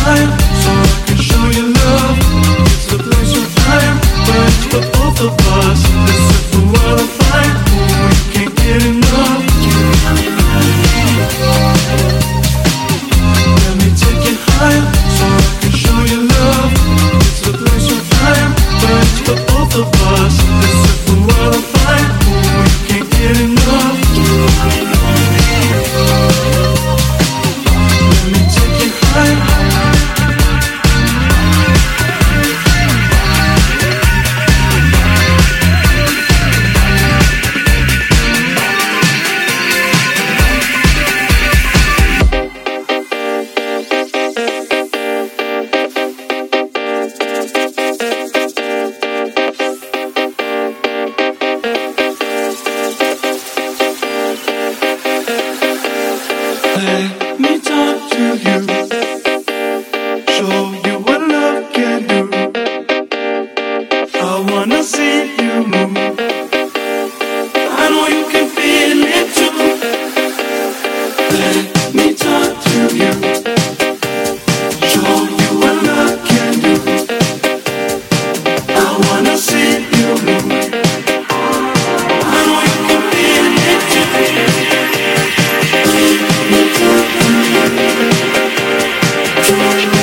higher so I can show you love. It's a place of fire, burns for both of us. Let's set the world on fire, we can't get enough. Let me take you higher so I can show you love. It's a place of fire, burns for both of us. Let's set the world on fire, we can't get enough. Let me take you higher. Let me talk to you, show you what love can do. I wanna see you move. I know you can feel it too. Let me talk to you, show you what love can do. I wanna see you move. I know you can feel it too. Let me talk to you.